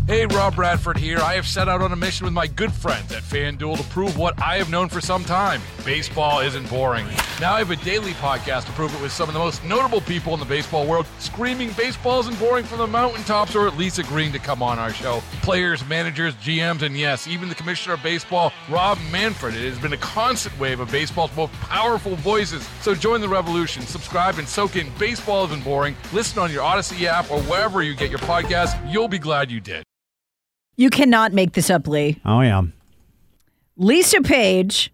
Hey, Rob Bradford here. I have set out on a mission with my good friends at FanDuel to prove what I have known for some time. Baseball isn't boring. Now I have a daily podcast to prove it with some of the most notable people in the baseball world, screaming baseball isn't boring from the mountaintops, or at least agreeing to come on our show. Players, managers, GMs, and yes, even the commissioner of baseball, Rob Manfred. It has been a constant wave of baseball's most powerful voices. So join the revolution. Subscribe and soak in Baseball Isn't Boring. Listen on your Odyssey app or wherever you get your podcasts. You'll be glad you did. You cannot make this up, Lee. Oh, yeah. Lisa Page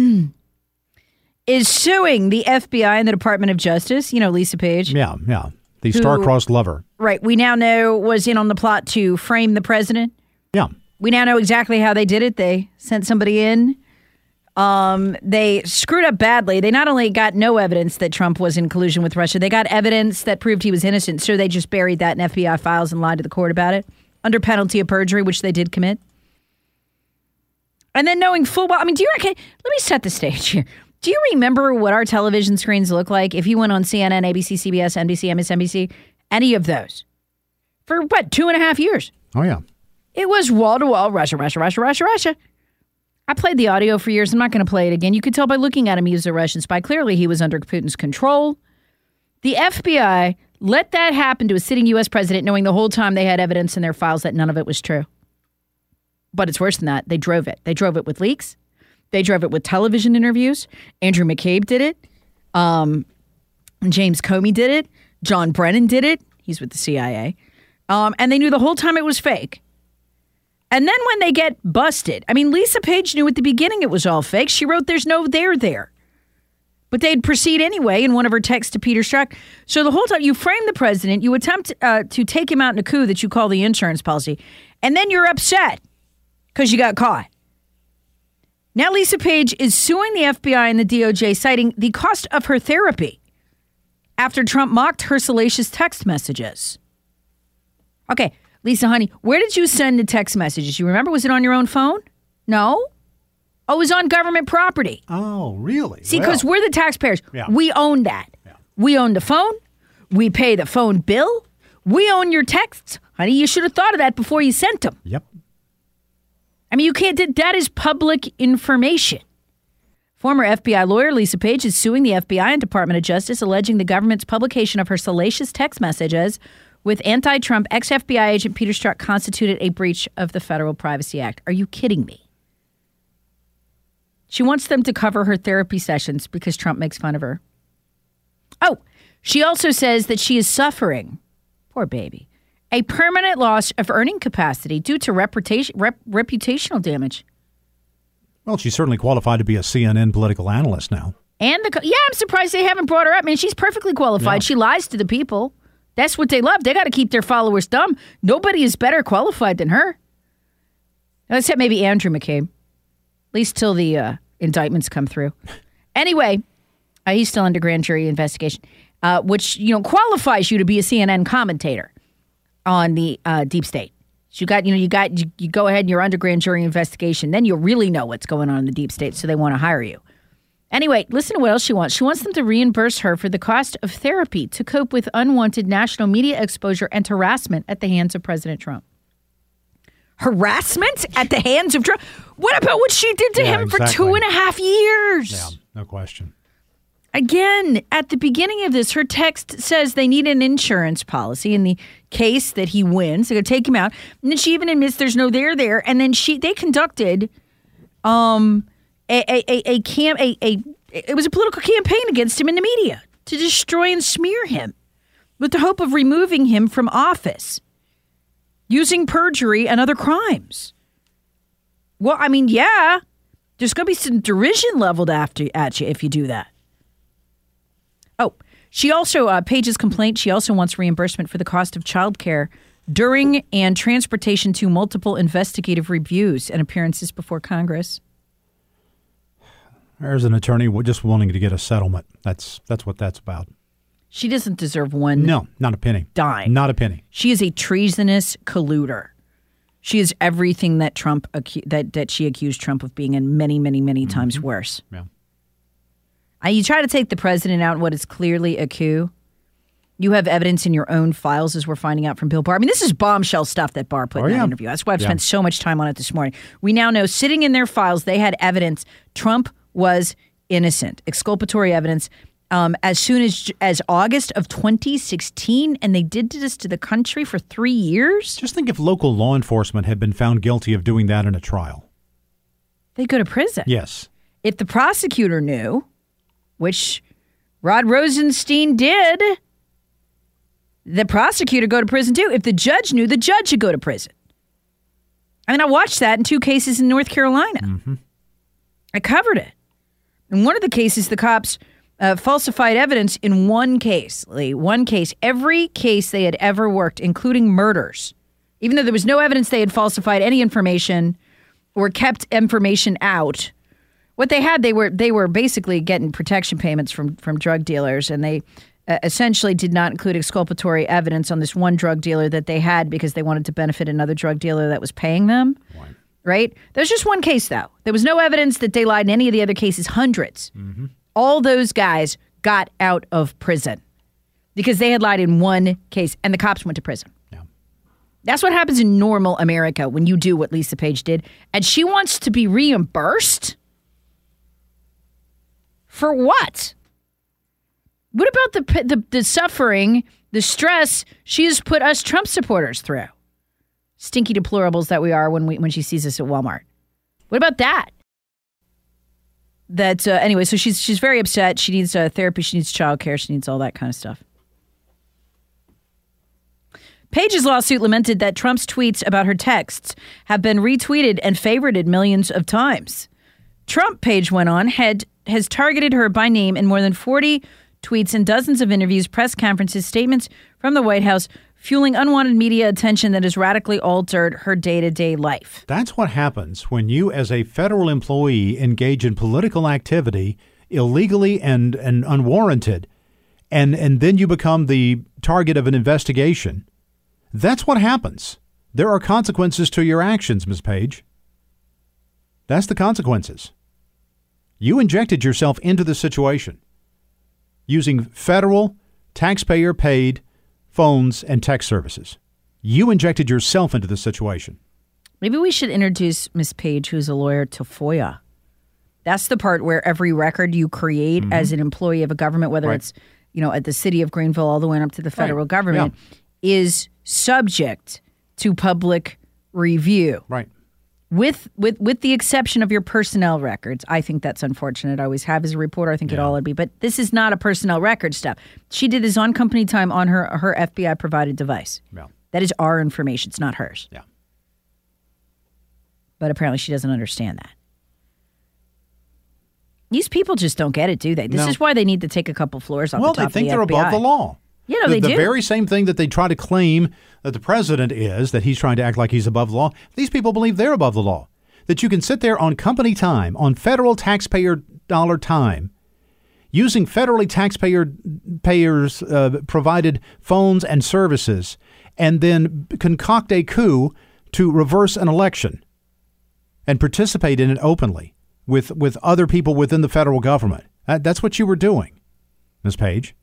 is suing the FBI and the Department of Justice. You know Lisa Page? Yeah. The star-crossed lover. Right. We now know was in on the plot to frame the president. Yeah. We now know exactly how they did it. They sent somebody in. They screwed up badly. They not only got no evidence that Trump was in collusion with Russia, they got evidence that proved he was innocent. So they just buried that in FBI files and lied to the court about it under penalty of perjury, which they did commit. And then knowing full well, I mean, let me set the stage here. Do you remember what our television screens look like if you went on CNN, ABC, CBS, NBC, MSNBC, any of those? For what, 2.5 years? Oh, yeah. It was wall-to-wall, Russia, Russia, Russia, Russia, Russia. I played the audio for years. I'm not going to play it again. You could tell by looking at him he was a Russian spy. Clearly, he was under Putin's control. The FBI let that happen to a sitting U.S. president, knowing the whole time they had evidence in their files that none of it was true. But it's worse than that. They drove it. They drove it with leaks. They drove it with television interviews. Andrew McCabe did it. James Comey did it. John Brennan did it. He's with the CIA. And they knew the whole time it was fake. And then when they get busted, I mean, Lisa Page knew at the beginning it was all fake. She wrote, "There's no there there." But they'd proceed anyway in one of her texts to Peter Strzok. So the whole time you frame the president, you attempt to take him out in a coup that you call the insurance policy, and then you're upset because you got caught. Now Lisa Page is suing the FBI and the DOJ, citing the cost of her therapy after Trump mocked her salacious text messages. Okay, Lisa, honey, where did you send the text messages? You remember? Was it on your own phone? No? Oh, it was on government property. Oh, really? See, because we're the taxpayers. Yeah. We own that. Yeah. We own the phone. We pay the phone bill. We own your texts. Honey, you should have thought of that before you sent them. Yep. I mean, you can't, that is public information. Former FBI lawyer Lisa Page is suing the FBI and Department of Justice, alleging the government's publication of her salacious text messages with anti-Trump ex-FBI agent Peter Strzok constituted a breach of the Federal Privacy Act. Are you kidding me? She wants them to cover her therapy sessions because Trump makes fun of her. Oh, she also says that she is suffering, poor baby, a permanent loss of earning capacity due to reputational damage. Well, she's certainly qualified to be a CNN political analyst now. And I'm surprised they haven't brought her up. I mean, she's perfectly qualified. Yeah. She lies to the people. That's what they love. They got to keep their followers dumb. Nobody is better qualified than her. Except maybe Andrew McCabe. At least till the indictments come through. Anyway, he's still under grand jury investigation, which qualifies you to be a CNN commentator on the deep state. So you go ahead and you're under grand jury investigation. Then you'll really know what's going on in the deep state. So they want to hire you. Anyway, listen to what else she wants. She wants them to reimburse her for the cost of therapy to cope with unwanted national media exposure and harassment at the hands of President Trump. Harassment at the hands of Trump? What about what she did to him for 2.5 years? Yeah, no question. Again, at the beginning of this, her text says they need an insurance policy in the case that he wins. They're going to take him out. And then she even admits there's no there there. And then they conducted it was a political campaign against him in the media to destroy and smear him with the hope of removing him from office using perjury and other crimes. Well, I mean, yeah, there's going to be some derision leveled at you if you do that. Oh, she also, Page's complaint, she also wants reimbursement for the cost of childcare during and transportation to multiple investigative reviews and appearances before Congress. There's an attorney just wanting to get a settlement. That's what that's about. She doesn't deserve one. No, not a penny. Dime. Not a penny. She is a treasonous colluder. She is everything that Trump that she accused Trump of being, and many, many, many times worse. Yeah. You try to take the president out in what is clearly a coup. You have evidence in your own files, as we're finding out from Bill Barr. I mean, this is bombshell stuff that Barr put in that interview. That's why I've spent so much time on it this morning. We now know, sitting in their files, they had evidence Trump was innocent, exculpatory evidence, as soon as August of 2016, and they did this to the country for 3 years? Just think if local law enforcement had been found guilty of doing that in a trial. They'd go to prison. Yes. If the prosecutor knew, which Rod Rosenstein did, the prosecutor go to prison too. If the judge knew, the judge should go to prison. I mean, I watched that in 2 cases in North Carolina. Mm-hmm. I covered it. In one of the cases, the cops falsified evidence in one case. One case. Every case they had ever worked, including murders. Even though there was no evidence they had falsified any information or kept information out. What they had, they were basically getting protection payments from drug dealers, and they essentially did not include exculpatory evidence on this one drug dealer that they had because they wanted to benefit another drug dealer that was paying them. Right? There's just one case, though. There was no evidence that they lied in any of the other cases, hundreds. Mm-hmm. All those guys got out of prison because they had lied in one case, and the cops went to prison. Yeah. That's what happens in normal America when you do what Lisa Page did. And she wants to be reimbursed? For what? What about the suffering, the stress she has put us Trump supporters through? Stinky deplorables that we are when she sees us at Walmart. What about that? Anyway, so she's very upset. She needs therapy. She needs childcare. She needs all that kind of stuff. Page's lawsuit lamented that Trump's tweets about her texts have been retweeted and favorited millions of times. Trump, Page went on, has targeted her by name in more than 40 tweets and dozens of interviews, press conferences, statements from the White House, fueling unwanted media attention that has radically altered her day-to-day life. That's what happens when you, as a federal employee, engage in political activity illegally and unwarranted, and then you become the target of an investigation. That's what happens. There are consequences to your actions, Ms. Page. That's the consequences. You injected yourself into the situation using federal, taxpayer-paid phones and text services. You injected yourself into the situation. Maybe we should introduce Ms. Page, who's a lawyer, to FOIA. That's the part where every record you create as an employee of a government, whether it's, at the city of Greenville all the way up to the federal government, is subject to public review. Right. With the exception of your personnel records. I think that's unfortunate. I always have as a reporter. I think it all would be. But this is not a personnel record stuff. She did this on company time on her FBI-provided device. Yeah. That is our information. It's not hers. Yeah. But apparently she doesn't understand that. These people just don't get it, do they? This is why they need to take a couple floors off the top of the FBI. Well, they think they're above the law. They do. The very same thing that they try to claim that the president is, that he's trying to act like he's above the law. These people believe they're above the law. That you can sit there on company time, on federal taxpayer dollar time, using federally taxpayers provided phones and services, and then concoct a coup to reverse an election and participate in it openly with other people within the federal government. That's what you were doing, Ms. Page.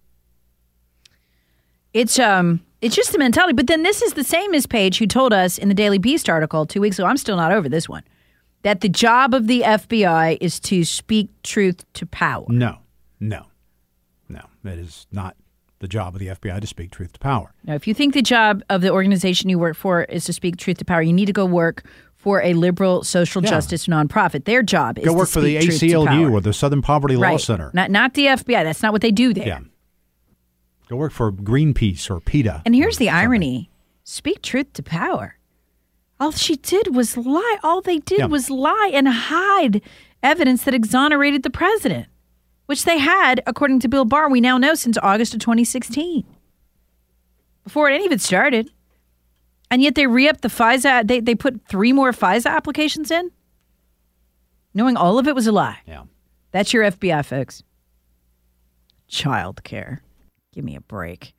It's just the mentality. But then this is the same Ms. Page who told us in the Daily Beast article 2 weeks ago, I'm still not over this one, that the job of the FBI is to speak truth to power. No. That is not the job of the FBI to speak truth to power. Now, if you think the job of the organization you work for is to speak truth to power, you need to go work for a liberal social justice nonprofit. Their job is to speak truth to power. Go work for the ACLU or the Southern Poverty Law Center. Not the FBI. That's not what they do there. Yeah. Go work for Greenpeace or PETA. And here's the irony. Speak truth to power. All she did was lie. All they did was lie and hide evidence that exonerated the president, which they had, according to Bill Barr, we now know since August of 2016, before any of it started. And yet they re-upped the FISA. They put 3 more FISA applications in, knowing all of it was a lie. Yeah. That's your FBI, folks. Child care. Give me a break.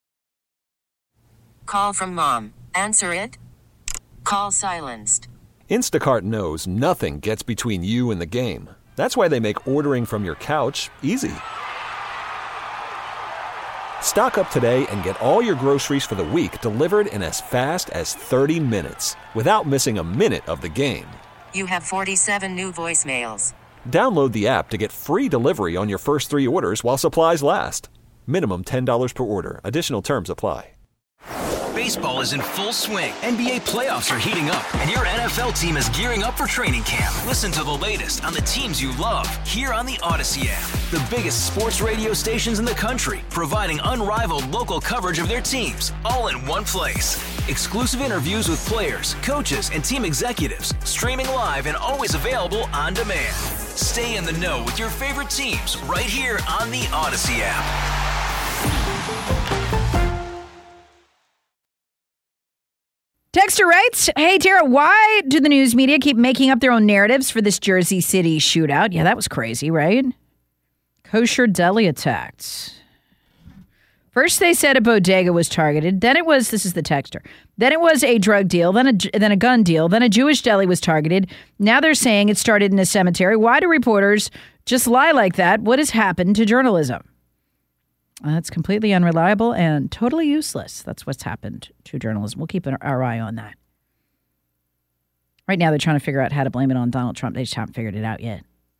Call from mom. Answer it. Call silenced. Instacart knows nothing gets between you and the game. That's why they make ordering from your couch easy. Stock up today and get all your groceries for the week delivered in as fast as 30 minutes without missing a minute of the game. You have 47 new voicemails. Download the app to get free delivery on your first 3 orders while supplies last. Minimum $10 per order. Additional terms apply. Baseball is in full swing. NBA playoffs are heating up, and your NFL team is gearing up for training camp. Listen to the latest on the teams you love here on the Odyssey app. The biggest sports radio stations in the country, providing unrivaled local coverage of their teams, all in one place. Exclusive interviews with players, coaches, and team executives, streaming live and always available on demand. Stay in the know with your favorite teams right here on the Odyssey app. Texter writes, hey, Tara, why do the news media keep making up their own narratives for this Jersey City shootout? Yeah, that was crazy, right? Kosher deli attacked. First they said a bodega was targeted. Then it was, this is the texter, then it was a drug deal, then a gun deal, then a Jewish deli was targeted. Now they're saying it started in a cemetery. Why do reporters just lie like that? What has happened to journalism? That's completely unreliable and totally useless. That's what's happened to journalism. We'll keep our eye on that. Right now, they're trying to figure out how to blame it on Donald Trump. They just haven't figured it out yet.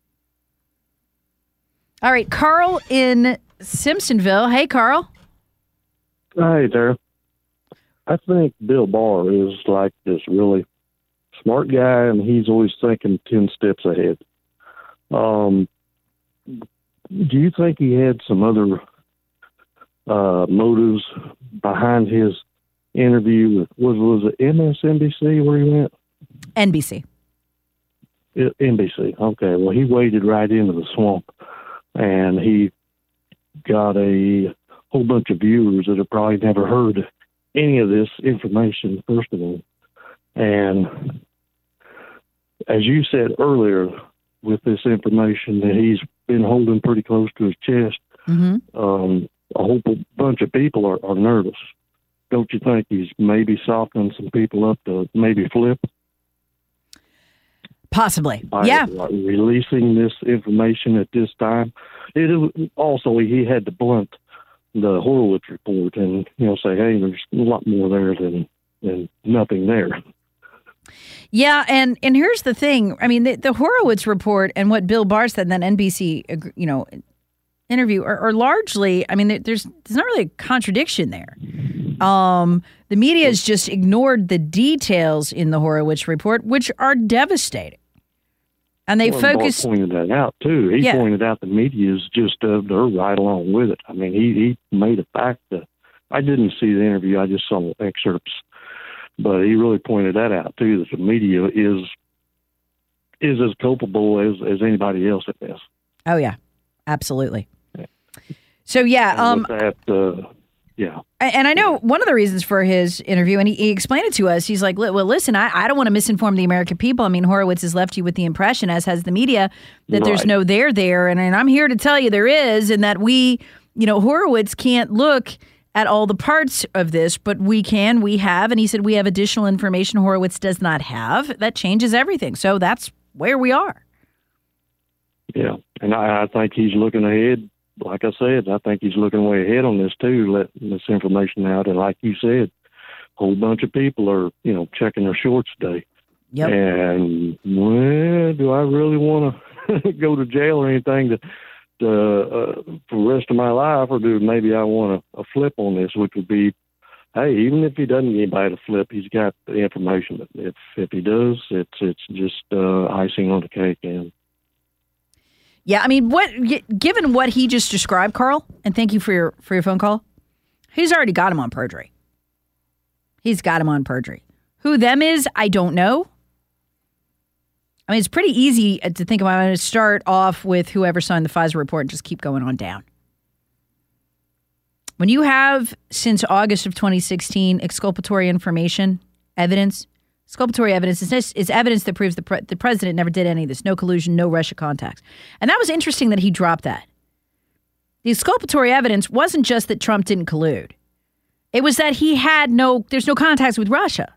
All right, Carl in Simpsonville. Hey, Carl. Hi there. I think Bill Barr is like this really smart guy, and he's always thinking 10 steps ahead. Do you think he had some other motives behind his interview with, was it MSNBC where he went? NBC. NBC. Okay. Well, he waded right into the swamp, and he got a whole bunch of viewers that have probably never heard any of this information, first of all. And as you said earlier, with this information that he's been holding pretty close to his chest, a whole bunch of people are nervous. Don't you think he's maybe softening some people up to maybe flip? Possibly, by yeah. Releasing this information at this time. Also, he had to blunt the Horowitz report and, say, hey, there's a lot more there than nothing there. Yeah, and here's the thing. I mean, the Horowitz report and what Bill Barr said in that NBC, interview are largely, I mean, there's not really a contradiction there. The media has just ignored the details in the Horowitz report, which are devastating. And they focus. Barr pointed that out too. He pointed out the media is just they're right along with it. I mean, he made a fact that I didn't see the interview. I just saw excerpts, but he really pointed that out too. That the media is as culpable as anybody else at this. Oh yeah, absolutely. So yeah, yeah. And I know one of the reasons for his interview, and he explained it to us, he's like, well, listen, I don't want to misinform the American people. I mean, Horowitz has left you with the impression, as has the media, that there's no there. And I'm here to tell you there is, and that we, Horowitz can't look at all the parts of this, but we have. And he said, we have additional information Horowitz does not have. That changes everything. So that's where we are. Yeah. And I think he's looking ahead. Like I said, I think he's looking way ahead on this too, letting this information out. And like you said, a whole bunch of people are, checking their shorts today. Yep. And do I really want to go to jail or anything for the rest of my life, or do maybe I want a flip on this, which would be, hey, even if he doesn't get anybody to flip, he's got the information. But if he does, it's just icing on the cake. And yeah, I mean, given what he just described, Carl, and thank you for your phone call, he's already got him on perjury. He's got him on perjury. Who them is, I don't know. I mean, it's pretty easy to think about. I'm going to start off with whoever signed the Pfizer report and just keep going on down. When you have, since August of 2016, exculpatory information, evidence, exculpatory evidence is evidence that proves the president never did any of this. No collusion, no Russia contacts. And that was interesting that he dropped that. The exculpatory evidence wasn't just that Trump didn't collude. It was that there's no contacts with Russia.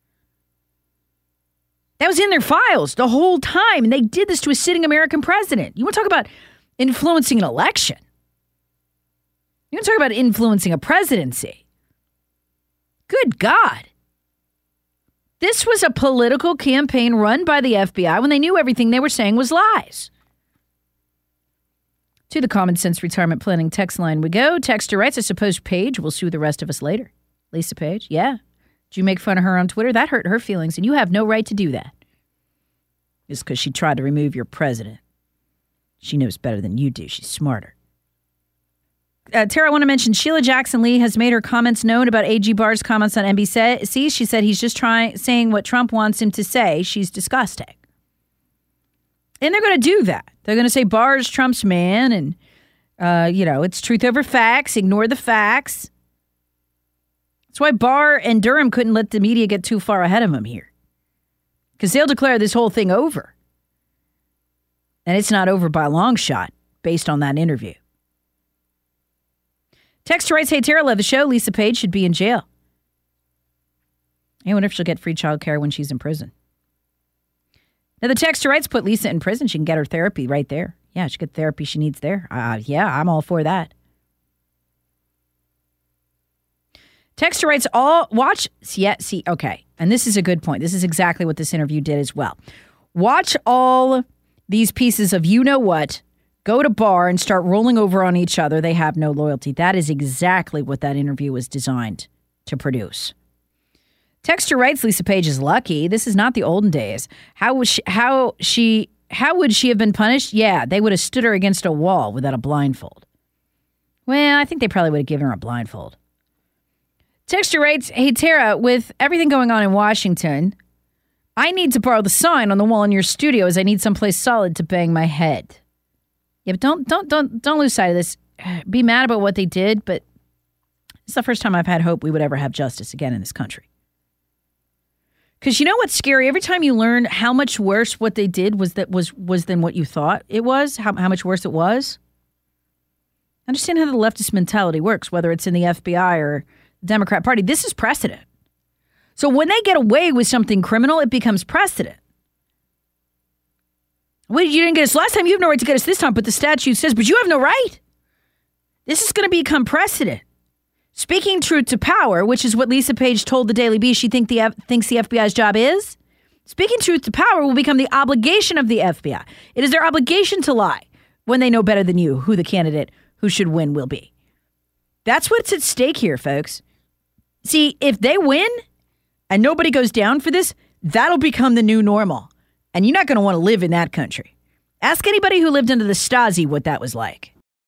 That was in their files the whole time. And they did this to a sitting American president. You want to talk about influencing an election? You want to talk about influencing a presidency? Good God. This was a political campaign run by the FBI when they knew everything they were saying was lies. To the Common Sense Retirement Planning text line we go. Texter writes, I suppose Paige will sue the rest of us later. Lisa Page, yeah. Did you make fun of her on Twitter? That hurt her feelings, and you have no right to do that. It's because she tried to remove your president. She knows better than you do. She's smarter. Tara, I want to mention Sheila Jackson Lee has made her comments known about A.G. Barr's comments on NBC. She said he's just saying what Trump wants him to say. She's disgusting. And they're going to do that. They're going to say Barr is Trump's man and, it's truth over facts. Ignore the facts. That's why Barr and Durham couldn't let the media get too far ahead of him here. Because they'll declare this whole thing over. And it's not over by a long shot based on that interview. Text writes, hey, Tara, love the show. Lisa Page should be in jail. I wonder if she'll get free child care when she's in prison. Now, the texter writes, put Lisa in prison. She can get her therapy right there. Yeah, she get the therapy she needs there. Yeah, I'm all for that. Texter writes, okay. And this is a good point. This is exactly what this interview did as well. Watch all these pieces of you-know-what go to Barr and start rolling over on each other. They have no loyalty. That is exactly what that interview was designed to produce. Texter writes, Lisa Page is lucky. This is not the olden days. How would she have been punished? Yeah, they would have stood her against a wall without a blindfold. Well, I think they probably would have given her a blindfold. Texter writes, hey, Tara, with everything going on in Washington, I need to borrow the sign on the wall in your studio as I need someplace solid to bang my head. Yeah, but don't lose sight of this. Be mad about what they did, but it's the first time I've had hope we would ever have justice again in this country. Because you know what's scary? Every time you learn how much worse what they did was than what you thought it was, how much worse it was. Understand how the leftist mentality works, whether it's in the FBI or the Democrat Party. This is precedent. So when they get away with something criminal, it becomes precedent. Well, you didn't get us last time. You have no right to get us this time. But the statute says, but you have no right. This is going to become precedent. Speaking truth to power, which is what Lisa Page told the Daily Beast she thinks the FBI's job is. Speaking truth to power will become the obligation of the FBI. It is their obligation to lie when they know better than you who the candidate who should win will be. That's what's at stake here, folks. See, if they win and nobody goes down for this, that'll become the new normal. And you're not going to want to live in that country. Ask anybody who lived under the Stasi what that was like.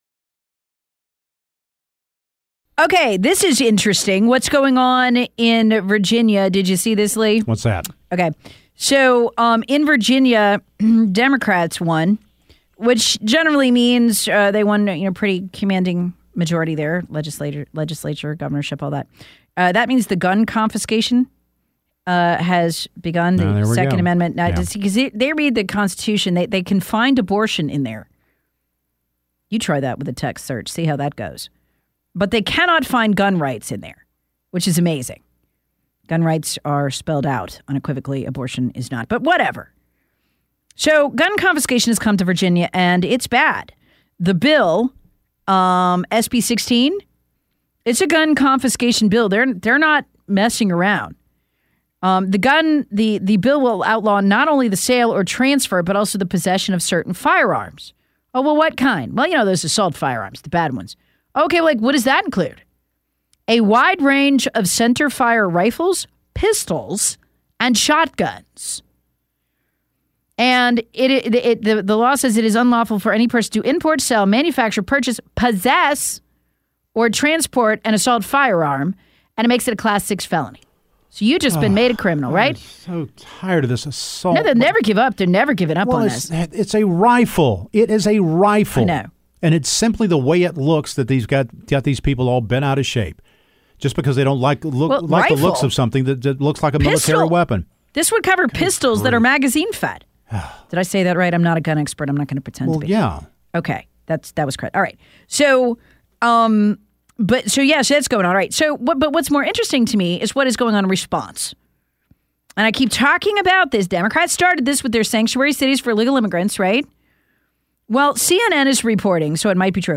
Okay, this is interesting. What's going on in Virginia? Did you see this, Lee? What's that? Okay. So in Virginia, Democrats won, which generally means they won pretty commanding majority there, legislature, governorship, all that. That means the gun confiscation has begun, the Second Amendment. Now, because they read the Constitution, they can find abortion in there. You try that with a text search, see how that goes. But they cannot find gun rights in there, which is amazing. Gun rights are spelled out unequivocally. Abortion is not, but whatever. So gun confiscation has come to Virginia, and it's bad. The bill, SB 16, it's a gun confiscation bill. They're not messing around. The bill will outlaw not only the sale or transfer, but also the possession of certain firearms. Oh, well, what kind? Well, those assault firearms, the bad ones. Okay, what does that include? A wide range of center fire rifles, pistols, and shotguns. And the law says it is unlawful for any person to import, sell, manufacture, purchase, possess, or transport an assault firearm, and it makes it a Class 6 felony. So you've just been made a criminal, right? I'm so tired of this assault. No, they'll never give up. They're never giving up on this. It's a rifle. It is a rifle. I know. And it's simply the way it looks that these got these people all bent out of shape, just because they don't like the looks of something that looks like a military weapon. This would cover pistols that are magazine fed. Did I say that right? I'm not a gun expert. I'm not going to pretend to be. Yeah. Okay, that was correct. All right. So, so that's going on. All right. So, but what's more interesting to me is what is going on in response. And I keep talking about this. Democrats started this with their sanctuary cities for illegal immigrants, right? Well, CNN is reporting, so it might be true.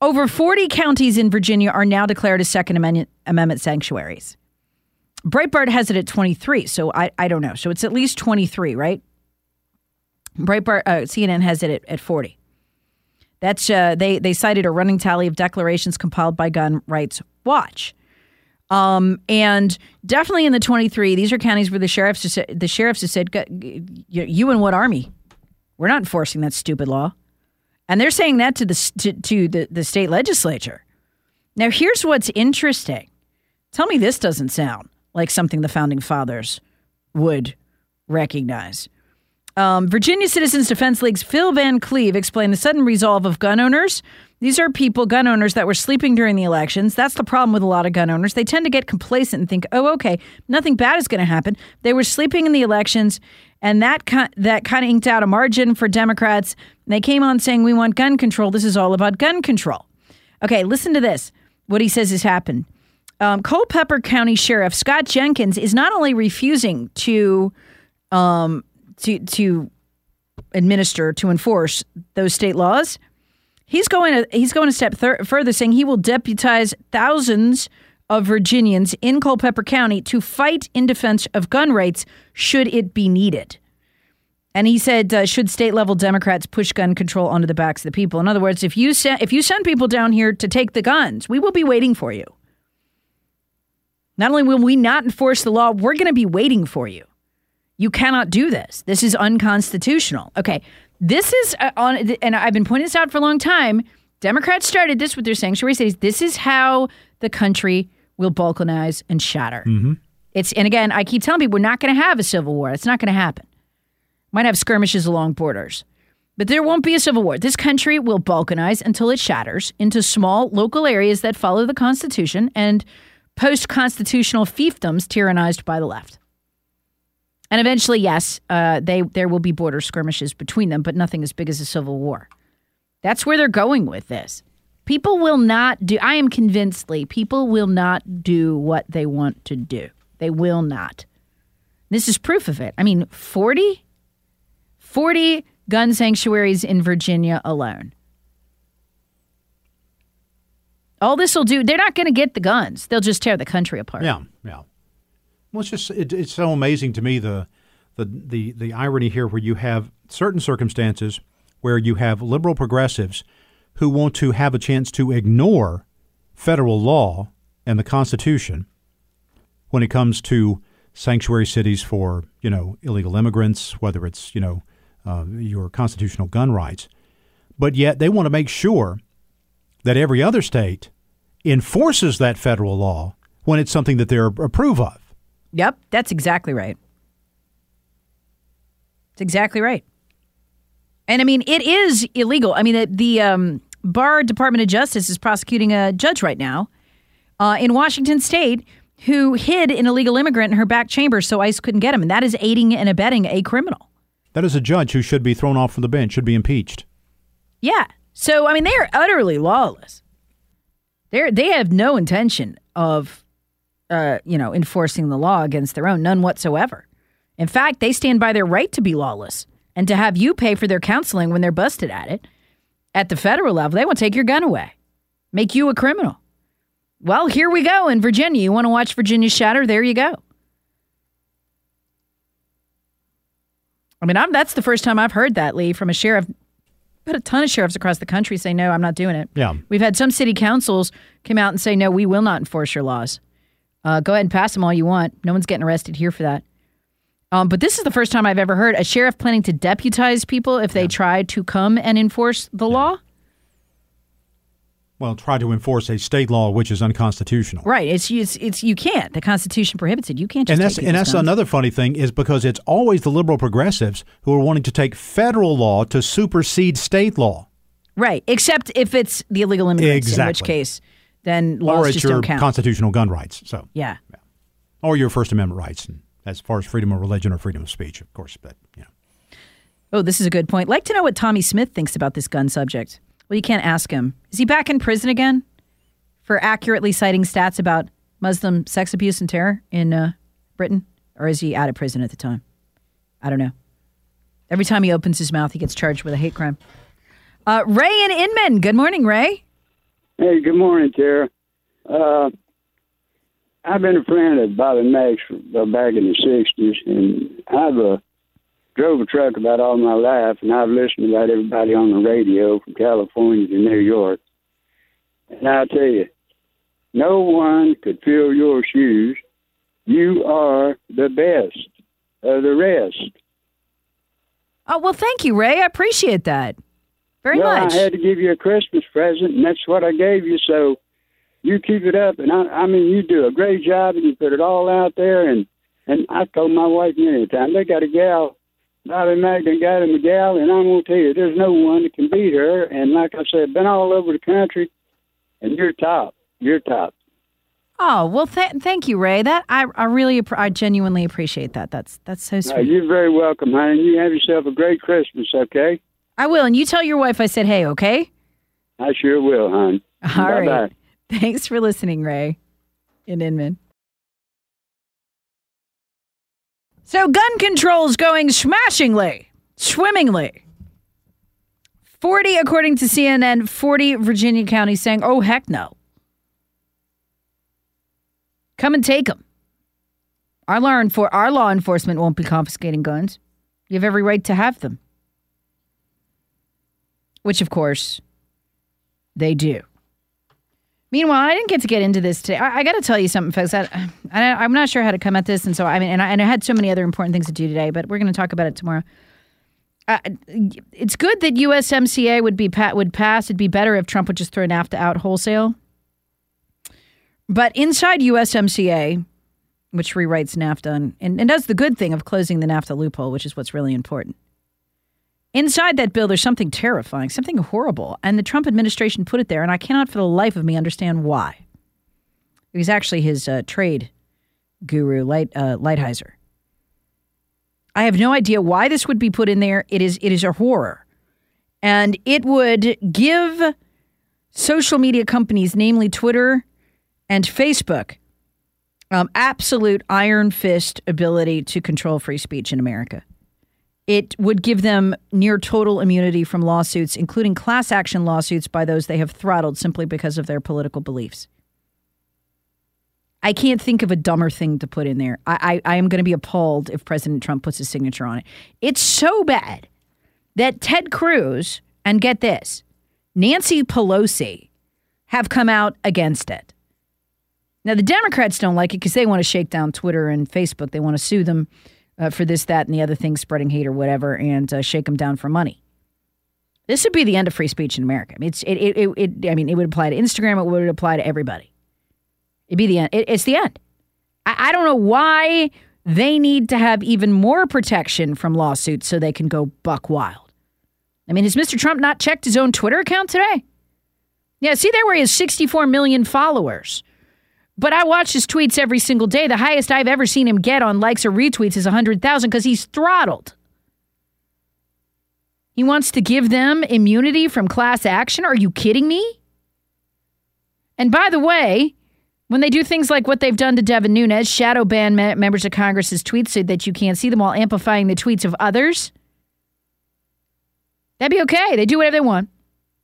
Over 40 counties in Virginia are now declared as Second Amendment sanctuaries. Breitbart has it at 23, so I don't know. So it's at least 23, right? Breitbart, CNN has it at 40. That's they cited a running tally of declarations compiled by Gun Rights Watch. And definitely in the 23, these are counties where the sheriffs have said, you and what army? We're not enforcing that stupid law. And they're saying that to the state legislature. Now, here's what's interesting. Tell me this doesn't sound like something the Founding Fathers would recognize. Virginia Citizens Defense League's Phil Van Cleve explained the sudden resolve of gun owners. These are gun owners that were sleeping during the elections. That's the problem with a lot of gun owners. They tend to get complacent and think, oh, okay, nothing bad is going to happen. They were sleeping in the elections, and that kind of inked out a margin for Democrats. And they came on saying, we want gun control. This is all about gun control. Okay, listen to this, what he says has happened. Culpeper County Sheriff Scott Jenkins is not only refusing to administer, to enforce those state laws, he's going a step further, saying he will deputize thousands of Virginians in Culpeper County to fight in defense of gun rights should it be needed. And he said, should state-level Democrats push gun control onto the backs of the people? In other words, if you send people down here to take the guns, we will be waiting for you. Not only will we not enforce the law, we're going to be waiting for you. You cannot do this. This is unconstitutional. Okay, this is and I've been pointing this out for a long time. Democrats started this with their sanctuary cities. This is how the country will balkanize and shatter. Mm-hmm. And again, I keep telling people we're not going to have a civil war. It's not going to happen. Might have skirmishes along borders, but there won't be a civil war. This country will balkanize until it shatters into small local areas that follow the Constitution and post-constitutional fiefdoms tyrannized by the left. And eventually, yes, there will be border skirmishes between them, but nothing as big as a civil war. That's where they're going with this. People will not do, I am convinced, Lee, people will not do what they want to do. They will not. This is proof of it. I mean, 40 gun sanctuaries in Virginia alone. All this will do, they're not going to get the guns. They'll just tear the country apart. Yeah. Well, it's so amazing to me the irony here, where you have certain circumstances where you have liberal progressives who want to have a chance to ignore federal law and the Constitution when it comes to sanctuary cities for, illegal immigrants, whether it's, your constitutional gun rights. But yet they want to make sure that every other state enforces that federal law when it's something that they're approve of. Yep, that's exactly right. It's exactly right. And I mean, it is illegal. I mean, the Bar Department of Justice is prosecuting a judge right now in Washington State who hid an illegal immigrant in her back chamber so ICE couldn't get him. And that is aiding and abetting a criminal. That is a judge who should be thrown off from the bench, should be impeached. Yeah. So, I mean, they are utterly lawless. They have no intention of, enforcing the law against their own, none whatsoever. In fact, they stand by their right to be lawless and to have you pay for their counseling when they're busted at it. At the federal level, they will take your gun away, make you a criminal. Well, here we go in Virginia. You want to watch Virginia shatter? There you go. I mean, that's the first time I've heard that, Lee, from a sheriff. But a ton of sheriffs across the country say, no, I'm not doing it. Yeah. We've had some city councils come out and say, no, we will not enforce your laws. Go ahead and pass them all you want. No one's getting arrested here for that. But this is the first time I've ever heard a sheriff planning to deputize people if they try to come and enforce the law. Well, try to enforce a state law which is unconstitutional. Right. It's you can't. The Constitution prohibits it. You can't just and that's another funny thing is because it's always the liberal progressives who are wanting to take federal law to supersede state law. Right. Except if it's the illegal immigrants, exactly. In which case then laws just don't count. Or it's your constitutional gun rights. So yeah. Or your First Amendment rights, and as far as freedom of religion or freedom of speech, of course. But Oh, this is a good point. Like to know what Tommy Smith thinks about this gun subject. Well, you can't ask him. Is he back in prison again for accurately citing stats about Muslim sex abuse and terror in Britain? Or is he out of prison at the time? I don't know. Every time he opens his mouth, he gets charged with a hate crime. Ray in Inman. Good morning, Ray. Hey, good morning, Tara. I've been a friend of Bobby Mack's back in the 60s, and I've drove a truck about all my life, and I've listened to about everybody on the radio from California to New York. And I'll tell you, no one could fill your shoes. You are the best of the rest. Oh, well, thank you, Ray. I appreciate that very well, much. I had to give you a Christmas present, and that's what I gave you, so you keep it up. And I mean, you do a great job, and you put it all out there. And I told my wife many times, they got a gal, Bobby Magnan got him a gal, and I'm going to tell you, there's no one that can beat her. And like I said, been all over the country, and you're top. You're top. Oh, well, thank you, Ray. That I genuinely appreciate that. That's so sweet. You're very welcome, honey. You have yourself a great Christmas, okay? I will, and you tell your wife I said hey, okay? I sure will, hon. All Bye-bye. right. Thanks for listening, Ray in Inman. So gun control's going swimmingly. 40, according to CNN, 40 Virginia counties saying, oh, heck no. Come and take them. Our law enforcement won't be confiscating guns. You have every right to have them. Which, of course, they do. Meanwhile, I didn't get to get into this today. I got to tell you something, folks. I'm not sure how to come at this, and so I had so many other important things to do today, but we're going to talk about it tomorrow. It's good that USMCA would pass. It'd be better if Trump would just throw NAFTA out wholesale. But inside USMCA, which rewrites NAFTA and does the good thing of closing the NAFTA loophole, which is what's really important. Inside that bill, there's something terrifying, something horrible, and the Trump administration put it there, and I cannot for the life of me understand why. It was actually his trade guru, Lighthizer. I have no idea why this would be put in there. It is a horror. And it would give social media companies, namely Twitter and Facebook, absolute iron fist ability to control free speech in America. It would give them near total immunity from lawsuits, including class action lawsuits by those they have throttled simply because of their political beliefs. I can't think of a dumber thing to put in there. I am going to be appalled if President Trump puts his signature on it. It's so bad that Ted Cruz, and get this, Nancy Pelosi have come out against it. Now, the Democrats don't like it because they want to shake down Twitter and Facebook. They want to sue them for this, that, and the other thing, spreading hate or whatever, and shake them down for money. This would be the end of free speech in America. I mean, it would apply to Instagram. It would apply to everybody. It'd be the end. It's the end. I don't know why they need to have even more protection from lawsuits so they can go buck wild. I mean, has Mr. Trump not checked his own Twitter account today? Yeah, see there where he has 64 million followers. But I watch his tweets every single day. The highest I've ever seen him get on likes or retweets is 100,000 because he's throttled. He wants to give them immunity from class action? Are you kidding me? And by the way, when they do things like what they've done to Devin Nunes, shadow ban members of Congress's tweets so that you can't see them while amplifying the tweets of others, that'd be okay. They do whatever they want.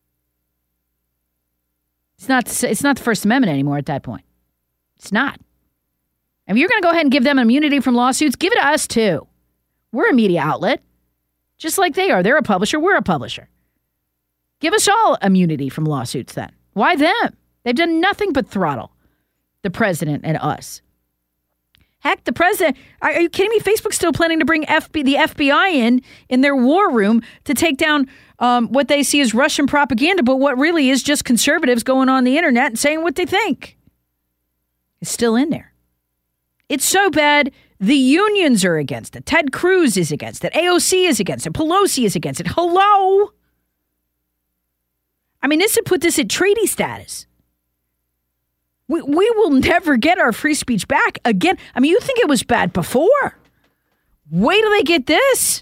It's not the First Amendment anymore at that point. It's not. And if you're going to go ahead and give them immunity from lawsuits, give it to us too. We're a media outlet, just like they are. They're a publisher. We're a publisher. Give us all immunity from lawsuits then. Why them? They've done nothing but throttle the president and us. Heck, the president, are you kidding me? Facebook's still planning to bring the FBI in their war room to take down what they see as Russian propaganda, but what really is just conservatives going on the internet and saying what they think. It's still in there. It's so bad, the unions are against it. Ted Cruz is against it. AOC is against it. Pelosi is against it. Hello? I mean, this would put this at treaty status. We will never get our free speech back again. I mean, you think it was bad before. Wait till they get this.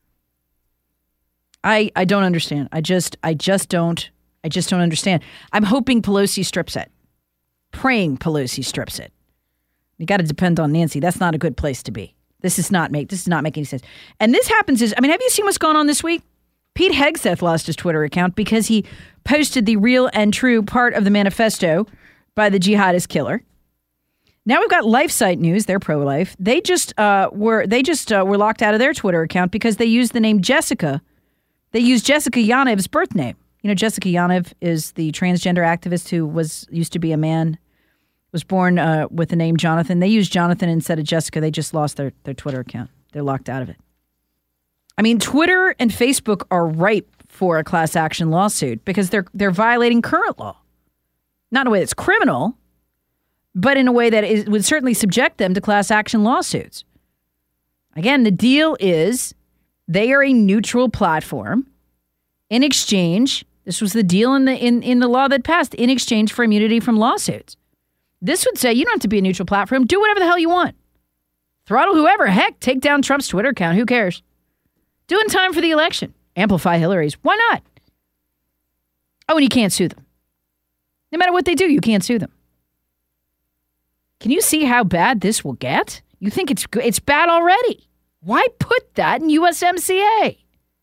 I don't understand. I just don't understand. I'm hoping Pelosi strips it. Praying Pelosi strips it. You got to depend on Nancy. That's not a good place to be. This does not make any sense. And this happens have you seen what's going on this week? Pete Hegseth lost his Twitter account because he posted the real and true part of the manifesto by the jihadist killer. Now we've got LifeSite News. They're pro-life. They just were locked out of their Twitter account because they used the name Jessica. They used Jessica Yanev's birth name. You know, Jessica Yanev is the transgender activist who used to be a man, was born with the name Jonathan. They used Jonathan instead of Jessica. They just lost their Twitter account. They're locked out of it. I mean, Twitter and Facebook are ripe for a class action lawsuit because they're violating current law. Not in a way that's criminal, but in a way that would certainly subject them to class action lawsuits. Again, the deal is they are a neutral platform. In exchange, this was the deal in the law that passed, in exchange for immunity from lawsuits. This would say you don't have to be a neutral platform. Do whatever the hell you want. Throttle whoever. Heck, take down Trump's Twitter account. Who cares? Do it in time for the election. Amplify Hillary's. Why not? Oh, and you can't sue them. No matter what they do, you can't sue them. Can you see how bad this will get? You think it's bad already. Why put that in USMCA?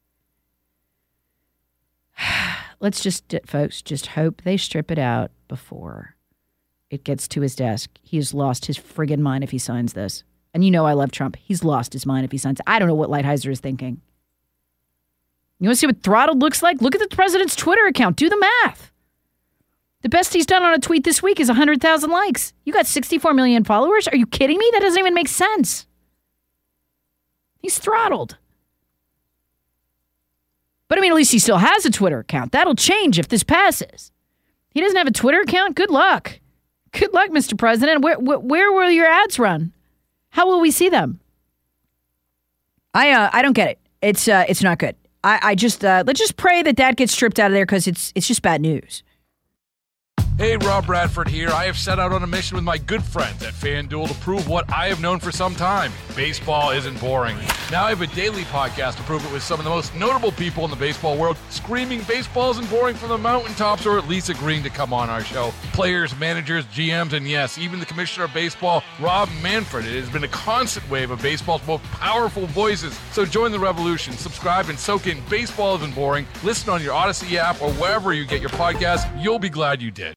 Let's folks, just hope they strip it out before it gets to his desk. He has lost his friggin' mind if he signs this. And you know I love Trump. He's lost his mind if he signs it. I don't know what Lighthizer is thinking. You want to see what throttled looks like? Look at the president's Twitter account. Do the math. The best he's done on a tweet this week is 100,000 likes. You got 64 million followers? Are you kidding me? That doesn't even make sense. He's throttled. But I mean, at least he still has a Twitter account. That'll change if this passes. He doesn't have a Twitter account? Good luck. Good luck, Mr. President. Where will your ads run? How will we see them? I don't get it. It's not good. I just let's just pray that gets stripped out of there because it's just bad news. Hey, Rob Bradford here. I have set out on a mission with my good friends at FanDuel to prove what I have known for some time. Baseball isn't boring. Now I have a daily podcast to prove it with some of the most notable people in the baseball world, screaming baseball isn't boring from the mountaintops, or at least agreeing to come on our show. Players, managers, GMs, and yes, even the commissioner of baseball, Rob Manfred. It has been a constant wave of baseball's most powerful voices. So join the revolution. Subscribe and soak in Baseball Isn't Boring. Listen on your Odyssey app or wherever you get your podcasts. You'll be glad you did.